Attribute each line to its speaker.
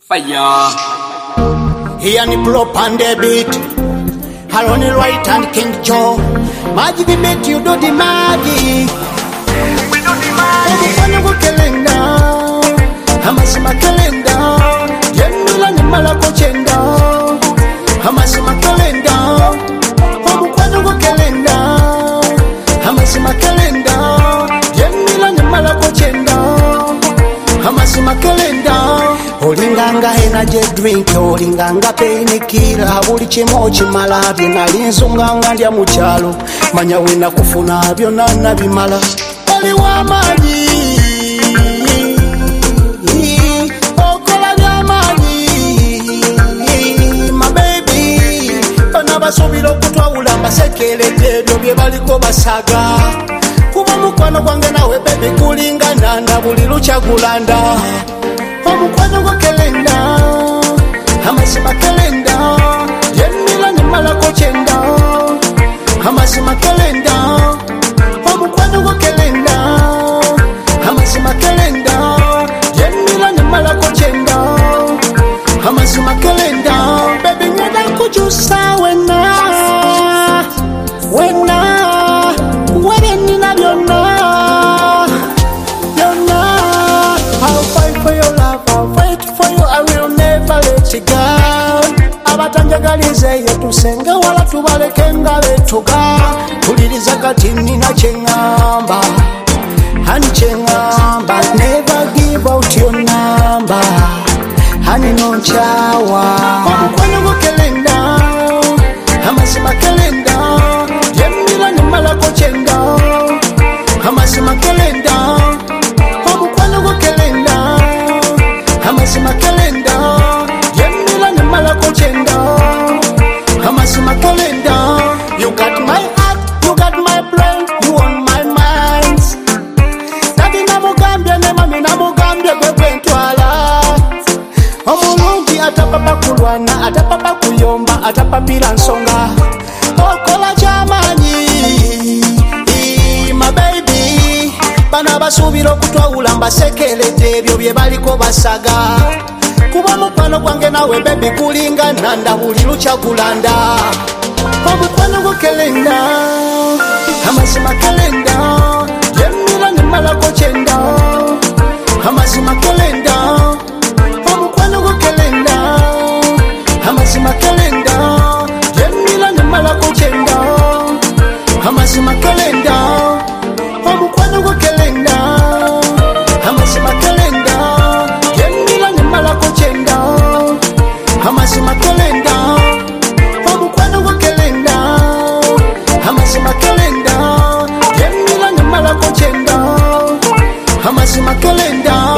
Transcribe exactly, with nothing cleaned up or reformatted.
Speaker 1: Fire.
Speaker 2: Here ni prop and the beat. Haroni right and King Joe. Magic the beat, you do the magic.
Speaker 1: We do the magic.
Speaker 2: Every go calendar. Hamasima calendar. Yemila ni malako chenda. Hamasima calendar. Omu kwanu go calendar. Hamasima calendar. Yemila ni malako chenda. Hamasima calendar. Olinganga energy drink, olinganga painkiller, buli kimu kimala byonna linzunganga ndya mu kyalo, manya wena kufuna byonna nabimala. Oli w'amaanyi, okola by'amaanyi, my baby, bonna basuubira okutwawula mbasekeredde ebyo bye baliko basaga. Kuba mukwano gwange nawe baby kulinga nanda, buli lukya gulanda. Omukwano gwa kalenda, amasima kalenda, yemila ni malako chenda. Amasima kalenda, omukwano gwa kalenda, amasima kalenda, yemila ni malako chenda. Amasima kalenda, baby nyada kujusa wena, wena, wena nina byonna, byonna. I'll fight for your love. I'll fight for you, I will never let you go. Abatanjagalize yetusenga wala tubalekenga betuga. Tuliriza kati nina chengamba, hani chengamba. Never give out your number, hani nonchawa. Omukwano gwa kalenda, amasima kalenda, yemila ni malako chenda. Amasima kalenda, omukwano gwa kalenda. Amasima kalenda, yemila ni malako chenda. Amasima kalenda, you got my heart, you got my brain, you on my mind. Nadi namugambye ne mami namugambye bebe ntwala. Omulungi atapapa kulwana, atapapa kuyomba, atapapira nsonga. Okola ky'amaanyi, my baby. Bana basuubira okutwawula mbasekeredde ebyo bye baliko basaga. Kuba mukwano gwange nawe baby kulinga nanda, buli lukya gulanda. Omukwano gwa kalenda, amasima kalenda, yemila ni malako chenda. Amasima kalenda, omukwano gwa kalenda, amasima kalenda, yemila ni malako chenda. Amasima kalenda, omukwano gwa kalenda, amasima kalenda, yemila ni malako chenda. Amasima kalenda, omukwano gwa kalenda, amasima kalenda, yemila ni malako chenda. Amasima kalenda.